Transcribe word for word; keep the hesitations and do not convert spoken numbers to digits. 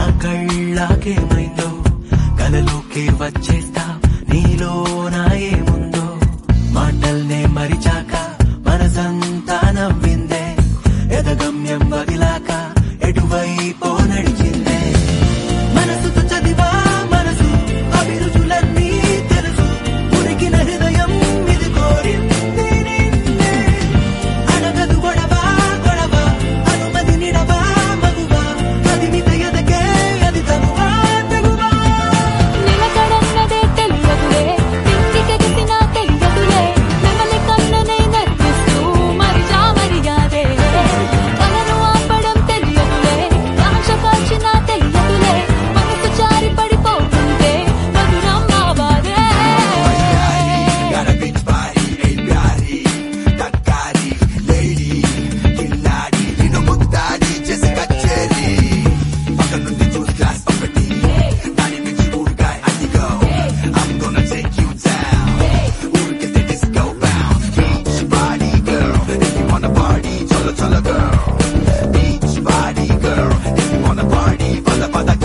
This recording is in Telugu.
కళ్ళకేమైందో కలలోకే వచ్చేస్తా నీలో నా ఏముందో మాటల్నే మరిచాక మనసంతా నవ్విందే ఎదగమ్యం వదిలాక ఎటువైపో నడిచిందే మనసుతో చదివా మనసు అభిరుచులన్నీ తెలుసు ఉరికిన హృదయం ఇది కోరింది నిన్నే అనగదు గొడవ గొడవ అనుమతి నిడవా మగువా అది మిత ఎదగే అది తగువా తెగువా నిలకడన్నదే తెలియదులే తిండికెగిసినా తెలియదులే నెమలి కన్నునే నర్పిస్తూ మరిజా మరిగాదే కలను ఆపడం తెలియదులే ఆశ కాల్చినా తెలియదులే మనసు జారి పడిపోతుంటే మధురం నా బాధే Got a beach body, hey body, Takari, lady, Killadi, Nino Muttadi, Jessica Cherry. Paka nundi juice glass ఒకటి, దాని మించి ఊరుగాయ అది go. I'm gonna take you down. ఊరికెళ్తే disco bounce. Beach body girl, if you wanna party, chola chola girl. Beach body girl, if you wanna party, pala pala